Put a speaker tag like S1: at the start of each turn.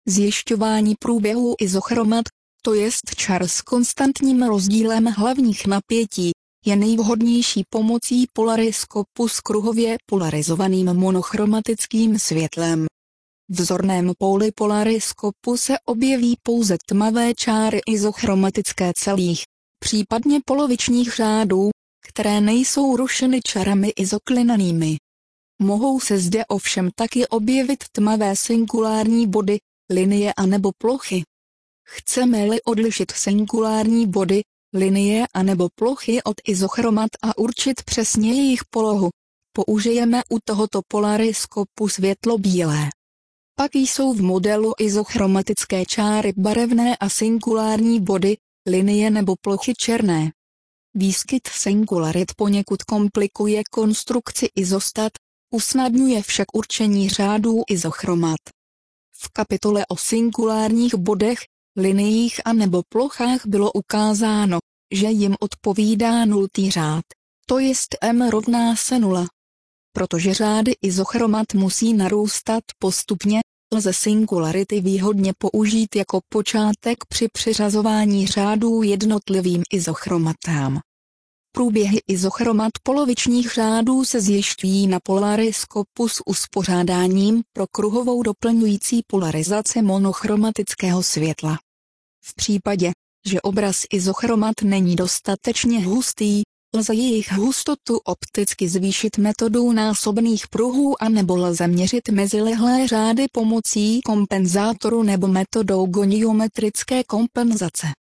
S1: Zjišťování průběhu izochromat, to jest čar s konstantním rozdílem hlavních napětí, je nejvhodnější pomocí polariskopu s kruhově polarizovaným monochromatickým světlem. V zorném póli polariskopu se objeví pouze tmavé čáry izochromatické celých, případně polovičních řádů, které nejsou rušeny čarami izoklinanými. Mohou se zde ovšem taky objevit tmavé singulární body, linie anebo plochy. Chceme-li odlišit singulární body, linie anebo plochy od izochromat a určit přesně jejich polohu, použijeme u tohoto polariskopu světlo bílé. Pak jsou v modelu izochromatické čáry barevné a singulární body, linie nebo plochy černé. Výskyt singularit poněkud komplikuje konstrukci izostat, usnadňuje však určení řádů izochromat. V kapitole o singulárních bodech, liniích a nebo plochách bylo ukázáno, že jim odpovídá nultý řád, to jest M rovná se 0. Protože řády izochromat musí narůstat postupně, lze singularity výhodně použít jako počátek při přiřazování řádů jednotlivým izochromatám. Průběhy izochromat polovičních řádů se zjišťují na polariskopu s uspořádáním pro kruhovou doplňující polarizaci monochromatického světla. V případě, že obraz izochromat není dostatečně hustý, lze jejich hustotu opticky zvýšit metodou násobných pruhů a nebo lze měřit mezilehlé řády pomocí kompenzátoru nebo metodou goniometrické kompenzace.